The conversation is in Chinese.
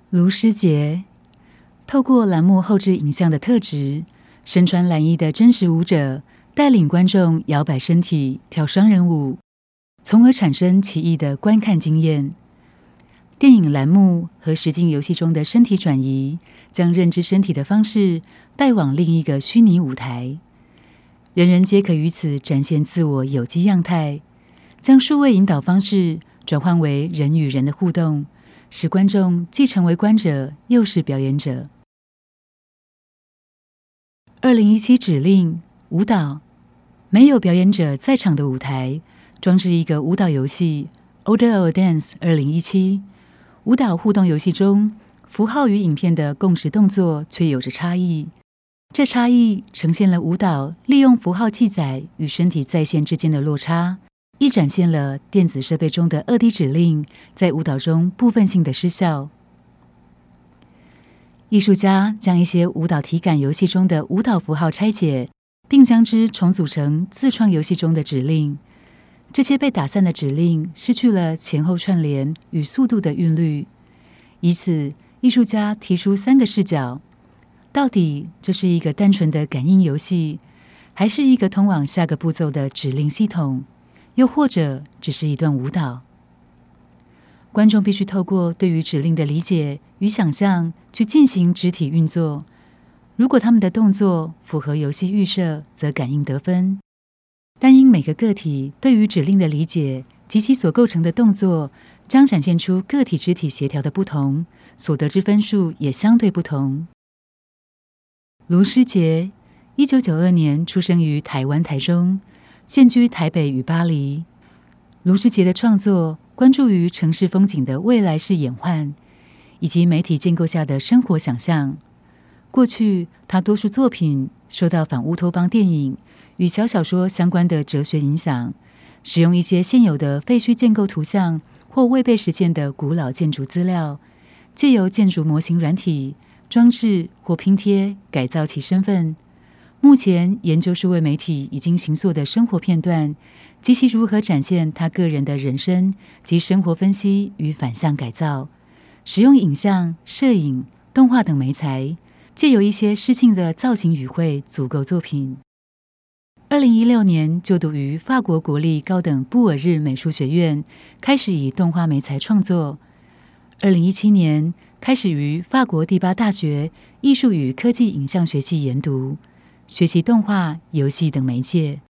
卢师杰透过栏目后置影像的特质，身穿蓝衣的真实舞者带领观众摇摆身体跳双人舞，从而产生奇异的观看经验。电影栏目和实境游戏中的身体转移，将认知身体的方式带往另一个虚拟舞台，人人皆可于此展现自我有机样态，将数位引导方式转换为人与人的互动，使观众既成为观者，又是表演者。2017指令舞蹈，没有表演者在场的舞台，装置一个舞蹈游戏 Order of Dance 2017。舞蹈互动游戏中，符号与影片的共识动作却有着差异。这差异呈现了舞蹈利用符号记载与身体再现之间的落差，亦展现了电子设备中的2D 指令在舞蹈中部分性的失效。艺术家将一些舞蹈体感游戏中的舞蹈符号拆解，并将之重组成自创游戏中的指令。这些被打散的指令失去了前后串联与速度的韵律，以此，艺术家提出3个视角：到底这是一个单纯的感应游戏，还是一个通往下个步骤的指令系统，又或者只是一段舞蹈？观众必须透过对于指令的理解与想象去进行肢体运作，如果他们的动作符合游戏预设，则感应得分。但因每个个体对于指令的理解及其所构成的动作将展现出个体肢体协调的不同，所得之分数也相对不同。卢师杰1992年出生于台湾台中，现居台北与巴黎。卢师杰的创作关注于城市风景的未来式演换，以及媒体建构下的生活想象。过去，他多数作品受到反乌托邦电影与小小说相关的哲学影响，使用一些现有的废墟建构图像或未被实现的古老建筑资料，借由建筑模型软体、装置或拼贴改造其身份。目前研究数位媒体已经形塑的生活片段及其如何展现他个人的人生及生活分析与反向改造，使用影像、摄影、动画等媒材，借由一些诗性的造型语汇组构作品。2016年就读于法国国立高等布尔日美术学院，开始以动画媒材创作。2017年开始于法国第8大学艺术与科技影像学系研读，学习动画、游戏等媒介。